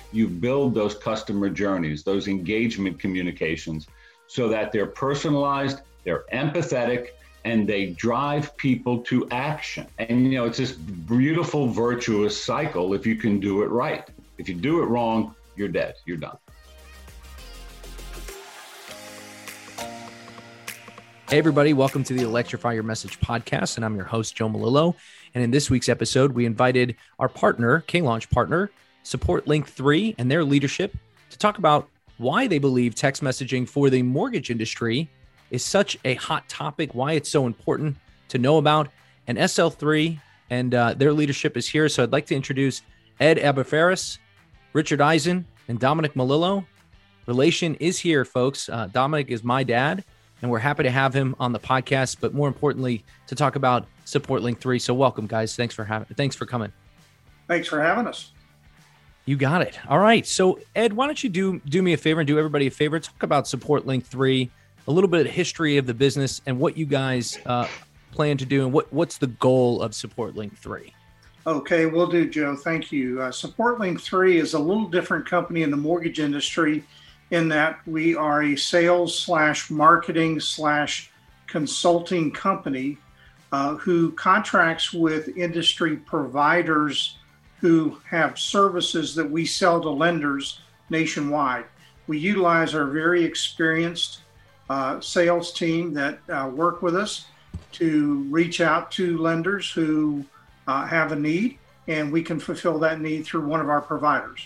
you build those customer journeys, those engagement communications, so that they're personalized, they're empathetic, and they drive people to action. And it's this beautiful, virtuous cycle if you can do it right. If you do it wrong, you're dead, you're done. Hey everybody, welcome to the Electrify Your Message podcast, and I'm your host, Joe Melillo. And in this week's episode, we invited our partner, K-Launch partner, SupportLink 3, and their leadership to talk about why they believe text messaging for the mortgage industry is such a hot topic, why it's so important to know about. And SL3 and their leadership is here. So I'd like to introduce Ed Aberfaris, Richard Eisen, and Dominic Melillo. Relation is here, folks. Dominic is my dad, and we're happy to have him on the podcast, but more importantly, to talk about SupportLink 3. So welcome, guys. Thanks for coming. Thanks for having us. You got it. All right. So Ed, why don't you do me a favor and do everybody a favor? Talk about SupportLink 3, a little bit of history of the business and what you guys plan to do, and what's the goal of SupportLink 3. Okay, will do, Joe. Thank you. SupportLink 3 is a little different company in the mortgage industry in that we are a sales/marketing/consulting company who contracts with industry providers who have services that we sell to lenders nationwide. We utilize our very experienced sales team that work with us to reach out to lenders who have a need, and we can fulfill that need through one of our providers.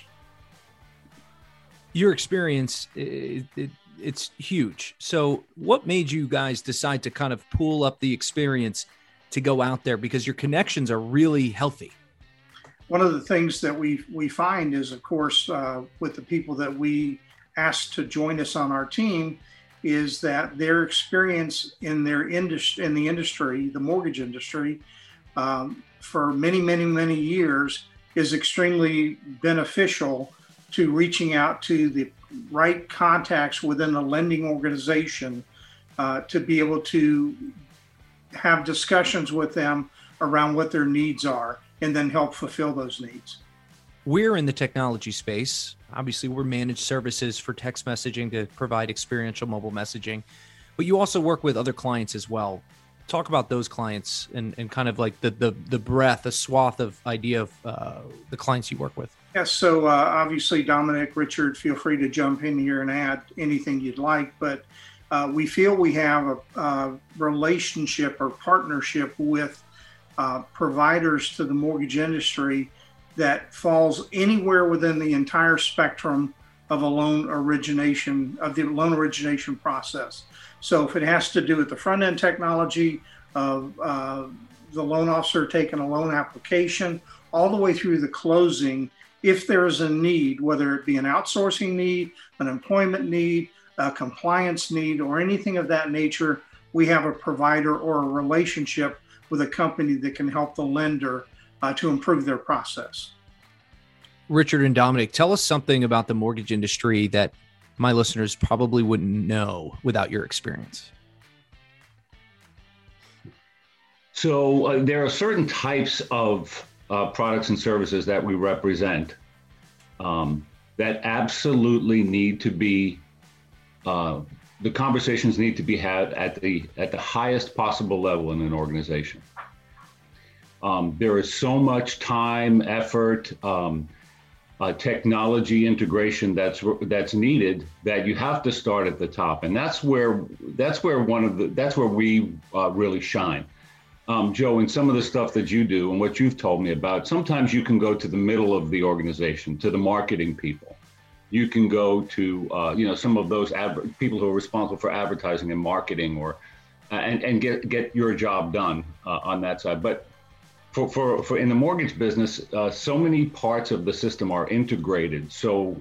Your experience, it's huge. So what made you guys decide to kind of pool up the experience to go out there? Because your connections are really healthy. One of the things that we find is, of course, with the people that we ask to join us on our team, is that their experience in the industry, the mortgage industry, for many, many, many years is extremely beneficial to reaching out to the right contacts within the lending organization to be able to have discussions with them around what their needs are and then help fulfill those needs. We're in the technology space. Obviously, we're managed services for text messaging to provide experiential mobile messaging, but you also work with other clients as well. Talk about those clients and kind of like the breadth, the swath of idea of the clients you work with. Yes, so obviously, Dominic, Richard, feel free to jump in here and add anything you'd like, but we feel we have a relationship or partnership with providers to the mortgage industry that falls anywhere within the entire spectrum of the loan origination process. So if it has to do with the front end technology of the loan officer taking a loan application, all the way through the closing, if there is a need, whether it be an outsourcing need, an employment need, a compliance need, or anything of that nature, we have a provider or a relationship with a company that can help the lender to improve their process. Richard and Dominic, tell us something about the mortgage industry that my listeners probably wouldn't know without your experience. So there are certain types of products and services that we represent that absolutely need to be, the conversations need to be had at the highest possible level in an organization. There is so much time, effort, technology integration that's needed that you have to start at the top, and that's where we really shine. Joe, in some of the stuff that you do and what you've told me about, sometimes you can go to the middle of the organization, to the marketing people. You can go to some of those people who are responsible for advertising and marketing, or and get your job done on that side. But for in the mortgage business, so many parts of the system are integrated so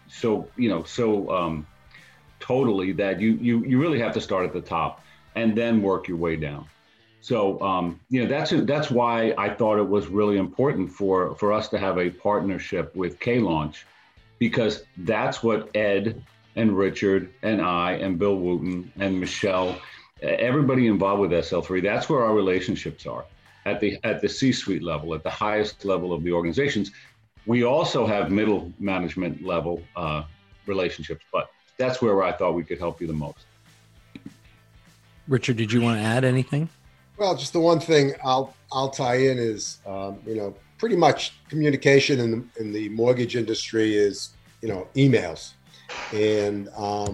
totally that you really have to start at the top and then work your way down. So that's why I thought it was really important for us to have a partnership with K-Launch, because that's what Ed and Richard and I and Bill Wooten and Michelle, everybody involved with SL3, that's where our relationships are at the C-suite level, at the highest level of the organizations. We also have middle management level relationships, but that's where I thought we could help you the most. Richard, did you want to add anything? Well, just the one thing I'll tie in is, pretty much communication in the mortgage industry is, emails. And,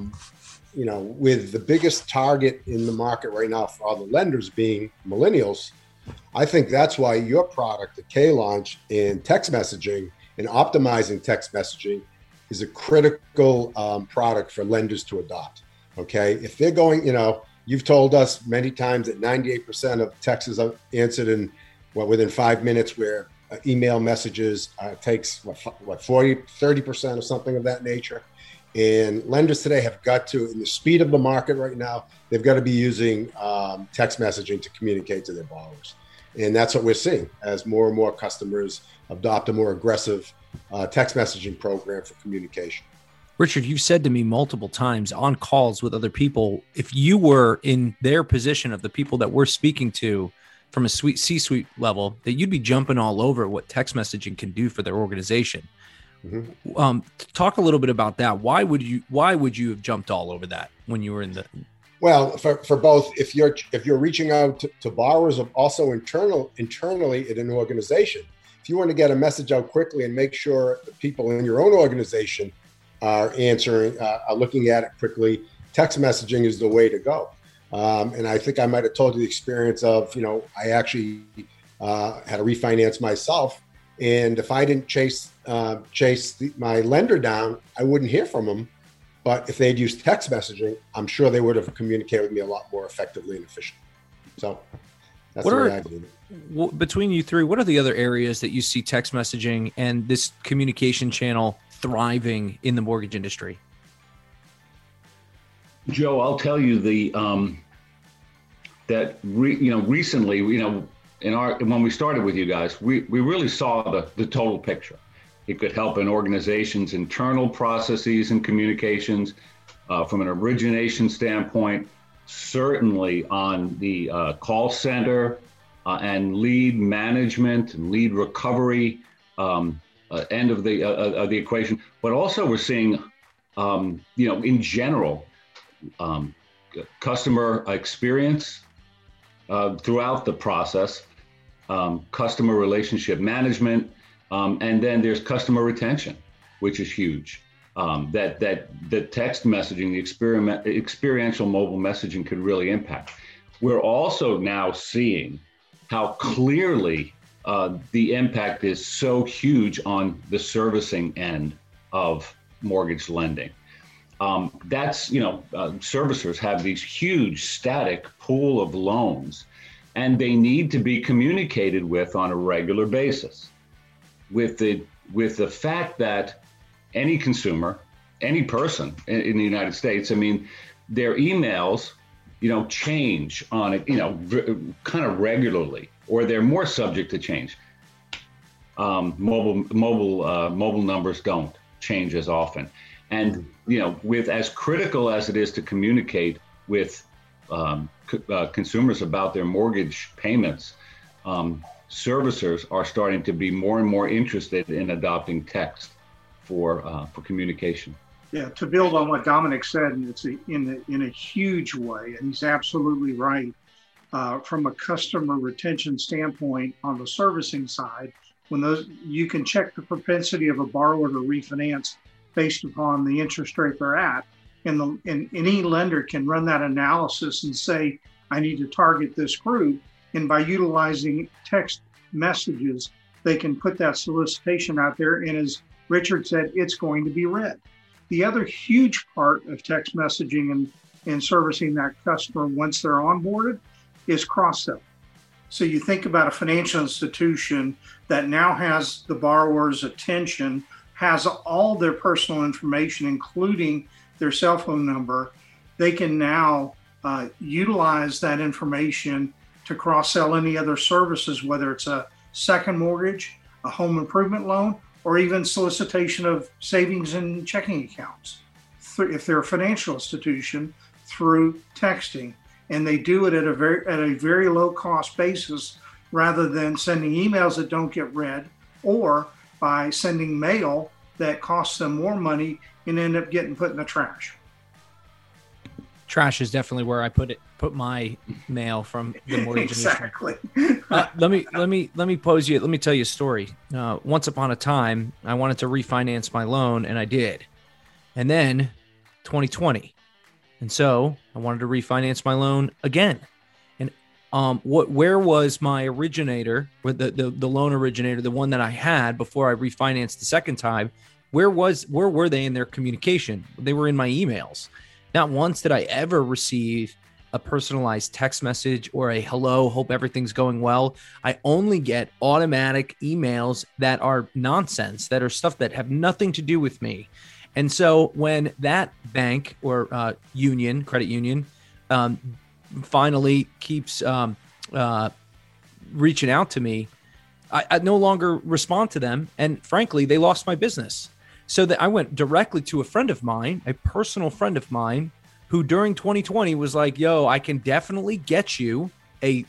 with the biggest target in the market right now for all the lenders being millennials, I think that's why your product, the K-Launch, in text messaging and optimizing text messaging is a critical product for lenders to adopt. Okay. If they're going, you've told us many times that 98% of texts are answered within 5 minutes, where email messages takes 30% or something of that nature. And lenders today have got to, in the speed of the market right now, they've got to be using text messaging to communicate to their borrowers. And that's what we're seeing as more and more customers adopt a more aggressive text messaging program for communication. Richard, you've said to me multiple times on calls with other people, if you were in their position of the people that we're speaking to from a C-suite level, that you'd be jumping all over what text messaging can do for their organization. Mm-hmm. Talk a little bit about that. Why would you have jumped all over that when you were in the? Well, for both, if you're reaching out to borrowers, also internally in an organization, if you want to get a message out quickly and make sure the people in your own organization are answering, are looking at it quickly, text messaging is the way to go. And I think I might have told you the experience of, I actually had to refinance myself. And if I didn't chase my lender down, I wouldn't hear from them. But if they'd used text messaging, I'm sure they would have communicated with me a lot more effectively and efficiently. So that's the way I do it. Between you three, what are the other areas that you see text messaging and this communication channel thriving in the mortgage industry? Joe, I'll tell you recently, when we started with you guys, we really saw the total picture. It could help an organization's internal processes and communications from an origination standpoint, certainly on the call center and lead management and lead recovery end of the equation. But also we're seeing, in general, customer experience throughout the process, customer relationship management, and then there's customer retention, which is huge. That the text messaging, the experiential mobile messaging could really impact. We're also now seeing how clearly the impact is so huge on the servicing end of mortgage lending. Servicers have these huge static pool of loans, and they need to be communicated with on a regular basis. With the fact that any consumer, any person in the United States, their emails, change on it, kind of regularly, or they're more subject to change. Mobile numbers don't change as often. And, with as critical as it is to communicate with consumers about their mortgage payments, servicers are starting to be more and more interested in adopting text for communication. Yeah, to build on what Dominic said, and it's in a huge way, and he's absolutely right. From a customer retention standpoint on the servicing side, you can check the propensity of a borrower to refinance based upon the interest rate they're at, and any lender can run that analysis and say, I need to target this group. And by utilizing text messages, they can put that solicitation out there. And as Richard said, it's going to be read. The other huge part of text messaging and servicing that customer once they're onboarded is cross-sell. So you think about a financial institution that now has the borrower's attention, has all their personal information, including their cell phone number. They can now utilize that information to cross-sell any other services, whether it's a second mortgage, a home improvement loan, or even solicitation of savings and checking accounts. If they're a financial institution, through texting, and they do it at a very low cost basis, rather than sending emails that don't get read, or by sending mail that costs them more money and end up getting put in the trash. Trash is definitely where I put my mail from the mortgage Exactly. Let me tell you a story. Once upon a time, I wanted to refinance my loan, and I did. And then 2020. And so I wanted to refinance my loan again. And where was my originator, with the loan originator, the one that I had before I refinanced the second time? Where were they in their communication? They were in my emails. Not once did I ever receive a personalized text message or a hello, hope everything's going well. I only get automatic emails that are nonsense, that are stuff that have nothing to do with me. And so when that bank or credit union, finally keeps reaching out to me, I no longer respond to them. And frankly, they lost my business. So that I went directly to a friend of mine, a personal friend of mine, who during 2020 was like, yo, I can definitely get you a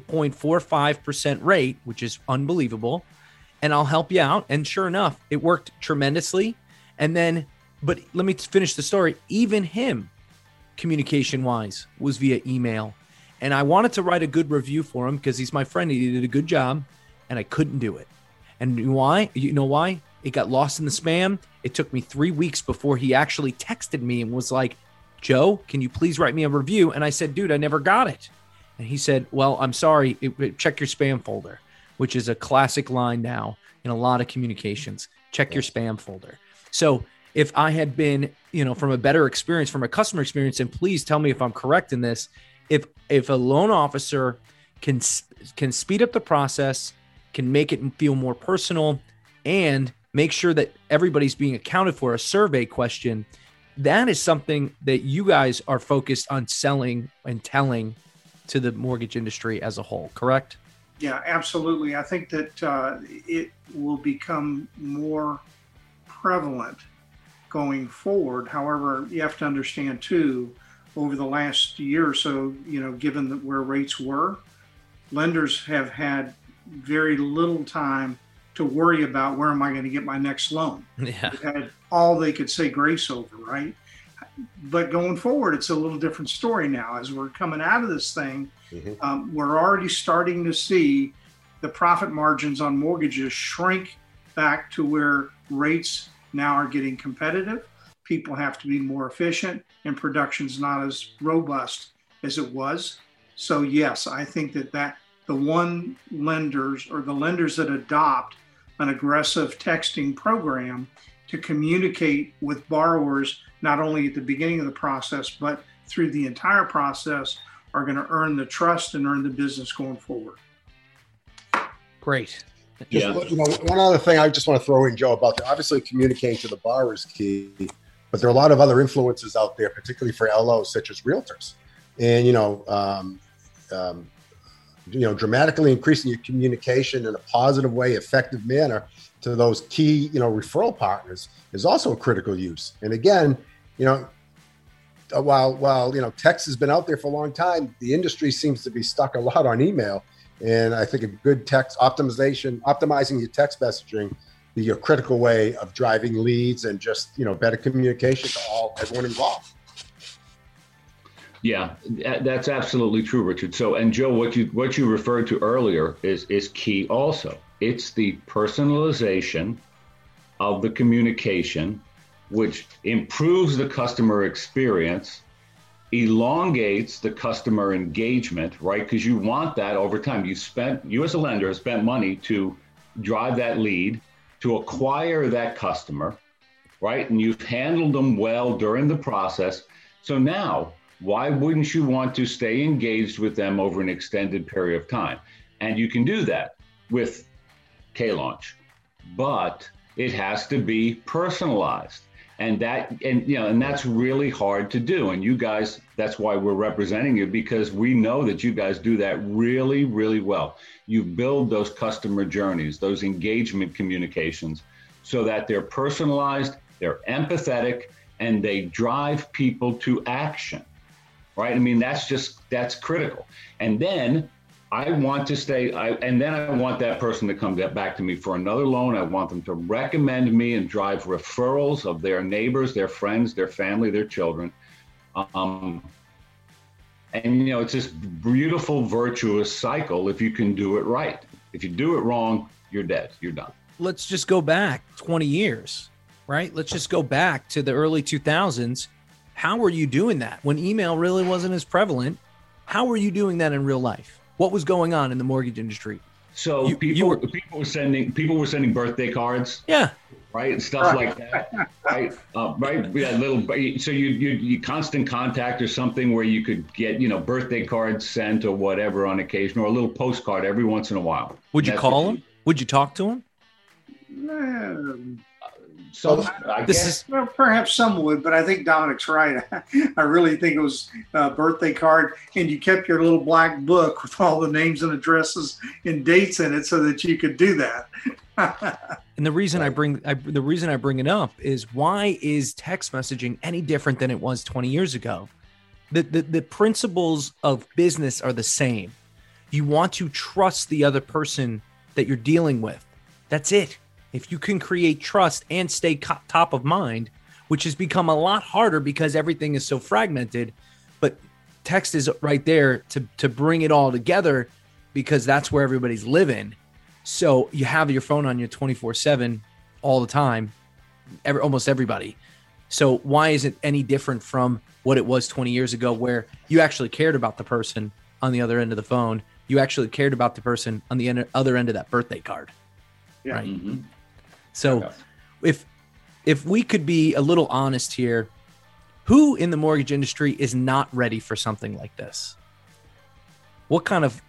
3.45% rate, which is unbelievable, and I'll help you out. And sure enough, it worked tremendously. And then, but let me finish the story. Even him, communication-wise, was via email. And I wanted to write a good review for him because he's my friend. He did a good job, and I couldn't do it. And why? You know why? It got lost in the spam. It took me 3 weeks before he actually texted me and was like, Joe, can you please write me a review? And I said, dude, I never got it. And he said, well, I'm sorry. Check your spam folder, which is a classic line now in a lot of communications. Check your spam folder. So if I had been, from a better experience, from a customer experience, and please tell me if I'm correct in this, if a loan officer can speed up the process, can make it feel more personal, and make sure that everybody's being accounted for, a survey question, that is something that you guys are focused on selling and telling to the mortgage industry as a whole, correct? Yeah, absolutely. I think that it will become more prevalent going forward. However, you have to understand too, over the last year or so, given that where rates were, lenders have had very little time to worry about where am I going to get my next loan. Yeah. They had all they could say grace over, right? But going forward, it's a little different story now. As we're coming out of this thing, we're already starting to see the profit margins on mortgages shrink back to where rates now are getting competitive. People have to be more efficient, and production's not as robust as it was. So yes, I think that the lenders that adopt an aggressive texting program to communicate with borrowers, not only at the beginning of the process, but through the entire process, are going to earn the trust and earn the business going forward. Great. One other thing I just want to throw in, Joe, about that. Obviously, communicating to the borrower is key, but there are a lot of other influences out there, particularly for LOs, such as realtors. And, dramatically increasing your communication in a positive way, effective manner to those key, referral partners is also a critical use. And again, while text has been out there for a long time, the industry seems to be stuck a lot on email. And I think a good text optimizing your text messaging be a critical way of driving leads and just, better communication to everyone involved. Yeah, that's absolutely true, Richard. So, and Joe, what you referred to earlier is key also. It's the personalization of the communication, which improves the customer experience, elongates the customer engagement, right? Because you want that over time. You as a lender have spent money to drive that lead, to acquire that customer, right? And you've handled them well during the process. So now, why wouldn't you want to stay engaged with them over an extended period of time? And you can do that with K-Launch, but it has to be personalized. And that's really hard to do. And you guys, that's why we're representing you, because we know that you guys do that really, really well. You build those customer journeys, those engagement communications, so that they're personalized, they're empathetic, and they drive people to action. Right? I mean, that's critical. And then I want to stay, and then I want that person to come back to me for another loan. I want them to recommend me and drive referrals of their neighbors, their friends, their family, their children. And, it's this beautiful, virtuous cycle if you can do it right. If you do it wrong, you're dead. You're done. Let's just go back 20 years, right? Let's just go back to the early 2000s. How were you doing that when email really wasn't as prevalent? How were you doing that in real life? What was going on in the mortgage industry? So people were sending birthday cards. Yeah. Right. Stuff like that. Right. Right. Yeah. So you constant contact or something where you could get, birthday cards sent or whatever on occasion, or a little postcard every once in a while. Would you call him? Would you talk to him? I guess. Well, perhaps some would, but I think Dominic's right. I really think it was a birthday card, and you kept your little black book with all the names and addresses and dates in it so that you could do that. And the reason I bring it up is, why is text messaging any different than it was 20 years ago? The principles of business are the same. You want to trust the other person that you're dealing with. That's it. If you can create trust and stay top of mind, which has become a lot harder because everything is so fragmented, but text is right there to bring it all together, because that's where everybody's living. So you have your phone on you 24/7 all the time, almost everybody. So why is it any different from what it was 20 years ago, where you actually cared about the person on the other end of the phone? You actually cared about the person on the other end of that birthday card. Yeah. Right. Mm-hmm. So if we could be a little honest here, who in the mortgage industry is not ready for something like this? What kind of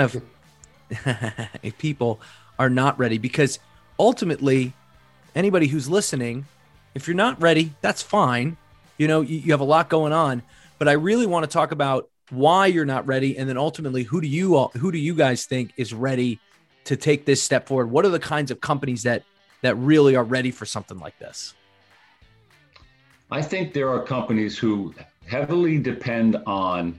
people are not ready? Because ultimately, anybody who's listening, if you're not ready, that's fine. You have a lot going on, but I really want to talk about why you're not ready. And then ultimately, who do you guys think is ready to take this step forward? What are the kinds of companies that really are ready for something like this? I think there are companies who heavily depend on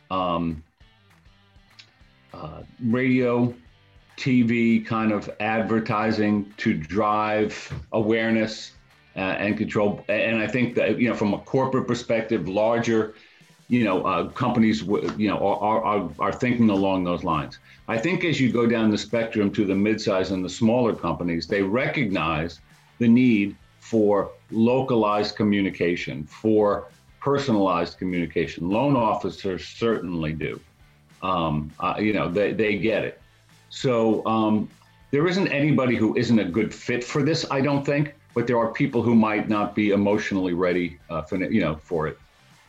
radio, TV kind of advertising to drive awareness and control. And I think that, from a corporate perspective, larger, companies, are thinking along those lines. I think as you go down the spectrum to the midsize and the smaller companies, they recognize the need for localized communication, for personalized communication. Loan officers certainly do. They get it. So there isn't anybody who isn't a good fit for this, I don't think, but there are people who might not be emotionally ready for it.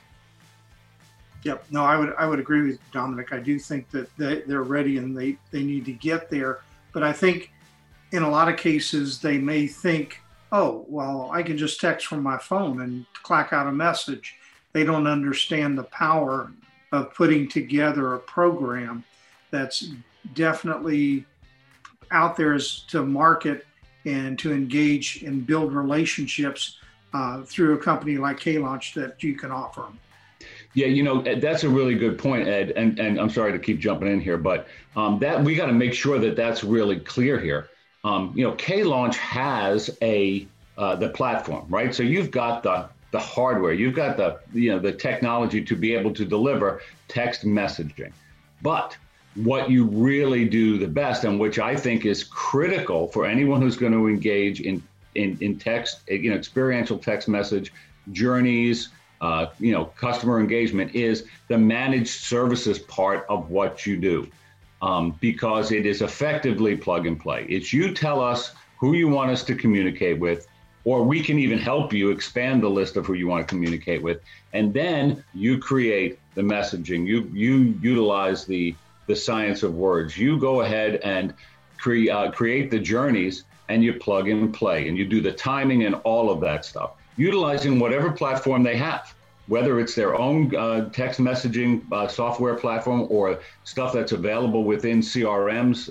Yep. No, I would agree with Dominic. I do think that they're ready and they need to get there. But I think in a lot of cases, they may think, oh, well, I can just text from my phone and clack out a message. They don't understand the power of putting together a program that's definitely out there to market and to engage and build relationships through a company like K-Launch that you can offer them. Yeah, that's a really good point, Ed. And I'm sorry to keep jumping in here, but that we got to make sure that that's really clear here. K-Launch has the platform, right? So you've got the hardware, you've got the technology to be able to deliver text messaging. But what you really do the best, and which I think is critical for anyone who's going to engage in text, experiential text message journeys, customer engagement, is the managed services part of what you do, because it is effectively plug and play. It's you tell us who you want us to communicate with, or we can even help you expand the list of who you want to communicate with. And then you create the messaging, you utilize the science of words. You go ahead and create the journeys, and you plug and play, and you do the timing and all of that stuff, utilizing whatever platform they have, whether it's their own text messaging software platform or stuff that's available within CRMs.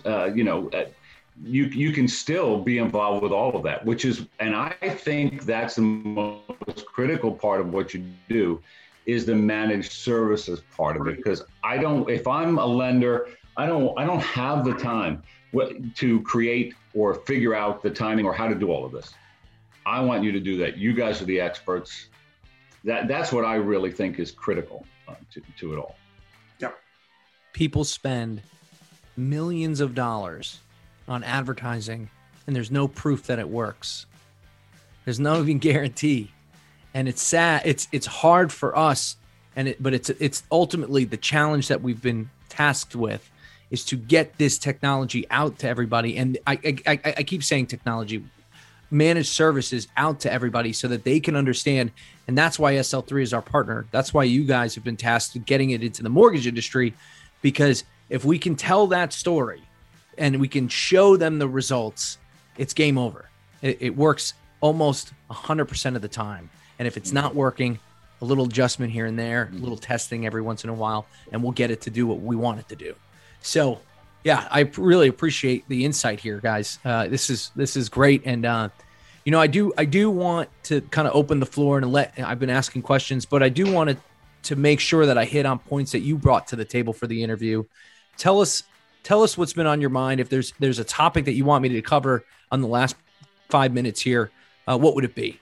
You can still be involved with all of that, and I think that's the most critical part of what you do, is the managed services part of it. Because if I'm a lender I don't have the time to create or figure out the timing or how to do all of this. I want you to do that. You guys are the experts. That's what I really think is critical to it all. Yep. People spend millions of dollars on advertising, and there's no proof that it works. There's no even guarantee, and it's sad. It's hard for us, but it's ultimately the challenge that we've been tasked with, is to get this technology out to everybody. And I keep saying technology, managed services out to everybody so that they can understand. And that's why SL3 is our partner. That's why you guys have been tasked with getting it into the mortgage industry, because if we can tell that story and we can show them the results, it's game over. It works almost 100% of the time. And if it's not working, a little adjustment here and there, a little testing every once in a while, and we'll get it to do what we want it to do. So yeah, I really appreciate the insight here, guys. This is great. And, I do want to kind of open the floor and I've been asking questions, but I do want to make sure that I hit on points that you brought to the table for the interview. Tell us what's been on your mind. If there's a topic that you want me to cover on the last 5 minutes here, what would it be?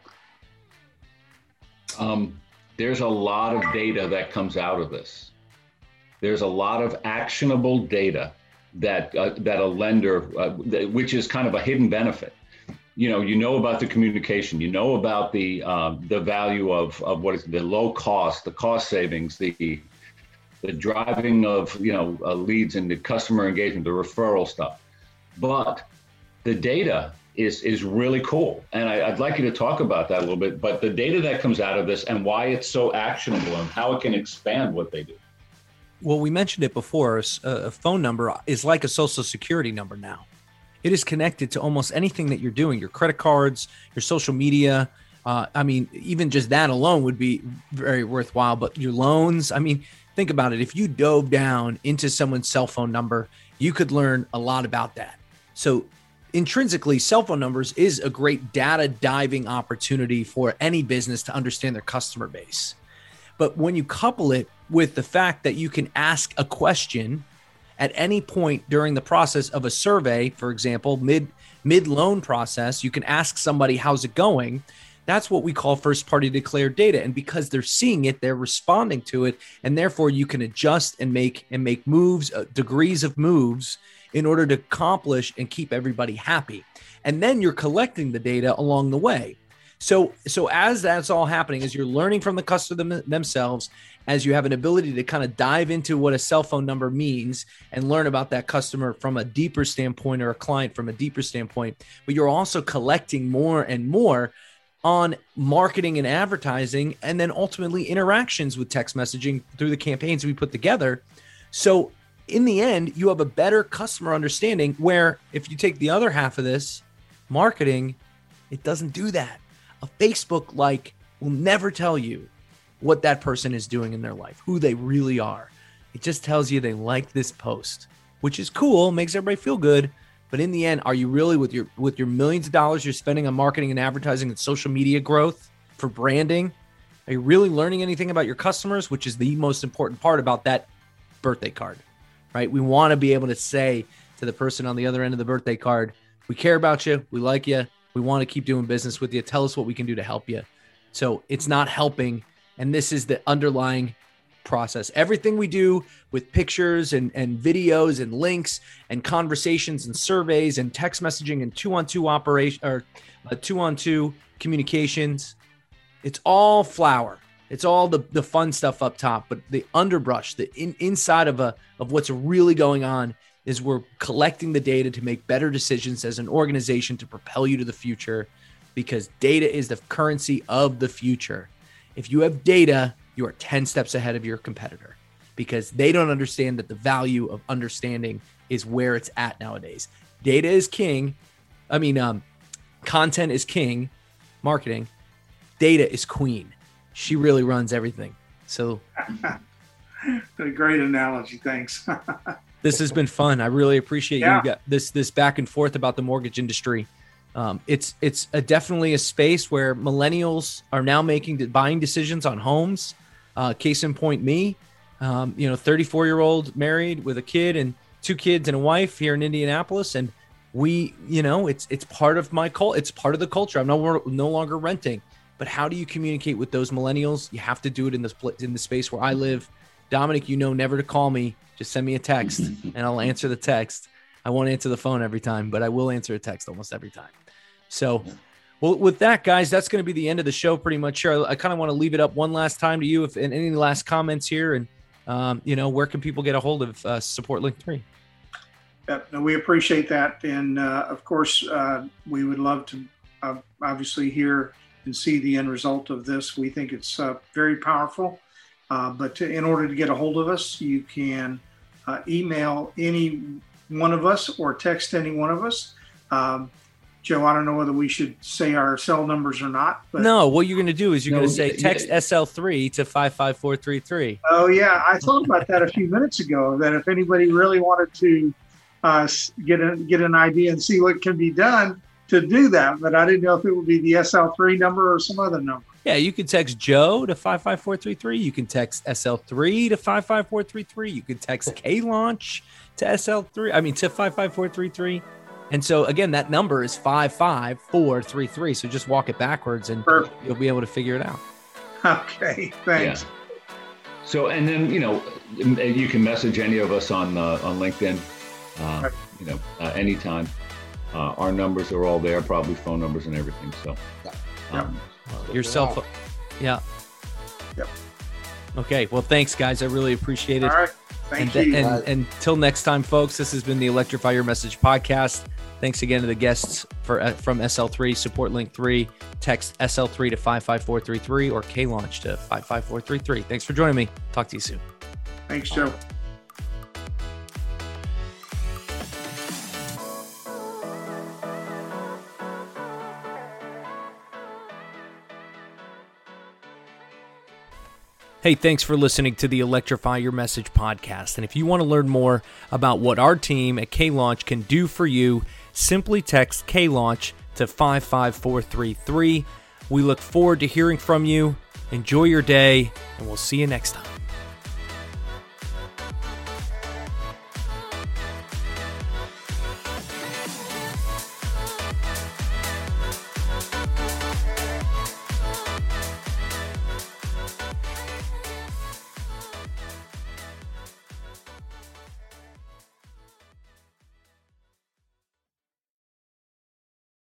There's a lot of data that comes out of this. There's a lot of actionable data that a lender, which is kind of a hidden benefit. You know about the communication, about the value of what is the low cost, the cost savings, the driving of leads and the customer engagement, the referral stuff. But the data is really cool, and I'd like you to talk about that a little bit. But the data that comes out of this and why it's so actionable and how it can expand what they do. Well, we mentioned it before. A phone number is like a social security number now. It is connected to almost anything that you're doing, your credit cards, your social media. Even just that alone would be very worthwhile. But your loans, think about it. If you dove down into someone's cell phone number, you could learn a lot about that. So intrinsically, cell phone numbers is a great data diving opportunity for any business to understand their customer base. But when you couple it with the fact that you can ask a question at any point during the process of a survey, for example, mid-loan process, you can ask somebody, how's it going? That's what we call first-party declared data. And because they're seeing it, they're responding to it. And therefore, you can adjust and make moves, degrees of moves, in order to accomplish and keep everybody happy. And then you're collecting the data along the way. So as that's all happening, as you're learning from the customer themselves, as you have an ability to kind of dive into what a cell phone number means and learn about that customer from a deeper standpoint, or a client from a deeper standpoint, but you're also collecting more and more on marketing and advertising, and then ultimately interactions with text messaging through the campaigns we put together. So in the end, you have a better customer understanding, where if you take the other half of this, marketing, it doesn't do that. A Facebook will never tell you what that person is doing in their life, who they really are. It just tells you they like this post, which is cool, makes everybody feel good. But in the end, are you really, with your millions of dollars you're spending on marketing and advertising and social media growth for branding, are you really learning anything about your customers, which is the most important part about that birthday card, right? We want to be able to say to the person on the other end of the birthday card, we care about you, we like you, we want to keep doing business with you. Tell us what we can do to help you. So it's not helping. And this is the underlying process. Everything we do with pictures and videos and links and conversations and surveys and text messaging and two-on-two communications, it's all flower. It's all the fun stuff up top, but the underbrush, the inside of what's really going on, is we're collecting the data to make better decisions as an organization to propel you to the future, because data is the currency of the future. If you have data, you are 10 steps ahead of your competitor, because they don't understand that the value of understanding is where it's at nowadays. Data is king. Content is king, marketing. Data is queen. She really runs everything. So a great analogy. Thanks. This has been fun. I really appreciate you got this back and forth about the mortgage industry. It's definitely a space where millennials are now making buying decisions on homes. Case in point, me. 34-year-old married with a kid and 2 kids and a wife here in Indianapolis. And it's part of my culture. It's part of the culture. I'm no longer renting. But how do you communicate with those millennials? You have to do it in the space where I live. Dominic, never to call me. Just send me a text and I'll answer the text. I won't answer the phone every time, but I will answer a text almost every time. So, well, with that, guys, that's going to be the end of the show pretty much here. I kind of want to leave it up one last time to you. If and any last comments here, and where can people get a hold of Support Link 3? We appreciate that. And of course, we would love to obviously hear and see the end result of this. We think it's very powerful. But in order to get a hold of us, you can email any one of us or text any one of us. Joe, I don't know whether we should say our cell numbers or not. But no, what you're going to do is you're going to say text SL3 to 55433. Oh, yeah. I thought about that a few minutes ago, that if anybody really wanted to get an idea and see what can be done to do that. But I didn't know if it would be the SL3 number or some other number. Yeah, you can text Joe to 55433. You can text SL3 to 55433. You can text K-Launch to to 55433. And so, again, that number is 55433. So just walk it backwards and You'll be able to figure it out. Okay, thanks. Yeah. So, and then, you can message any of us on LinkedIn, anytime. Our numbers are all there, probably phone numbers and everything. So, your cell phone. Yeah. Yep. Okay. Well, thanks, guys. I really appreciate it. All right. Thank you. And until next time, folks, this has been the Electrify Your Message podcast. Thanks again to the guests from SL3, Support Link 3. Text SL3 to 55433 or K-Launch to 55433. Thanks for joining me. Talk to you soon. Thanks, Joe. Hey, thanks for listening to the Electrify Your Message podcast. And if you want to learn more about what our team at K-Launch can do for you, simply text K-Launch to 55433. We look forward to hearing from you. Enjoy your day, and we'll see you next time.